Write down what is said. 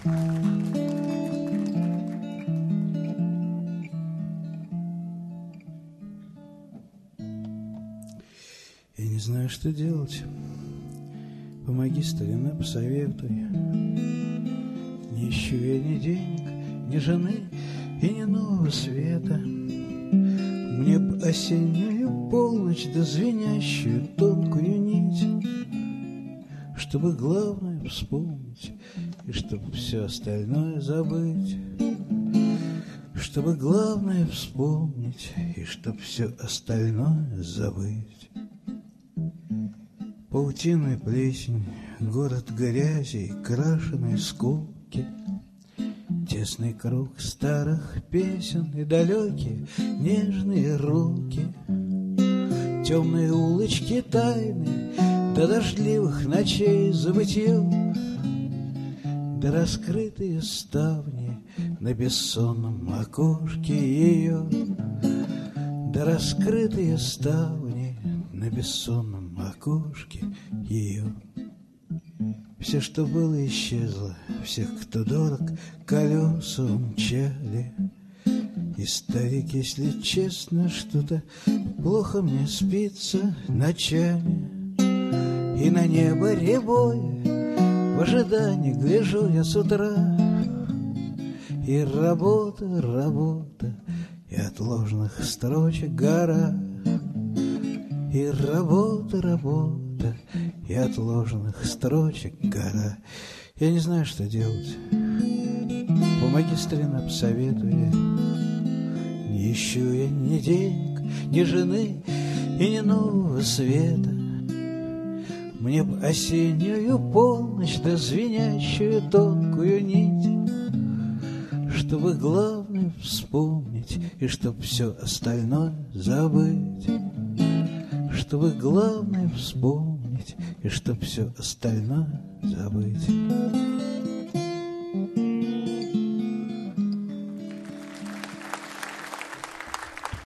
Я не знаю, что делать. Помоги, старина, посоветуй. Не ищу я ни денег, ни жены и ни нового света. Мне б осеннюю полночь да звенящую тонкую нить, чтобы главное вспомнить и чтобы все остальное забыть. Чтобы главное вспомнить и чтоб все остальное забыть. Паутиная плесень, город грязи и крашеной скуки, тесный круг старых песен и далекие нежные руки, темные улочки тайны до дождливых ночей забытье, да раскрытые ставни на бессонном окошке ее, да раскрытые ставни на бессонном окошке ее. Все, что было, исчезло, всех, кто дорог, колеса умчали. И, старик, если честно, что-то плохо мне спится ночами. И на небо рябое в ожидании гляжу я с утра. И работа, работа, и от ложных строчек гора. И работа, работа, и от ложных строчек гора. Я не знаю, что делать. Помоги, старина, посоветуй. Не ищу я ни денег, ни жены и ни нового света. Мне б осеннюю полночь да звенящую тонкую нить, чтобы главное вспомнить и чтоб все остальное забыть. Чтобы главное вспомнить и чтоб все остальное забыть.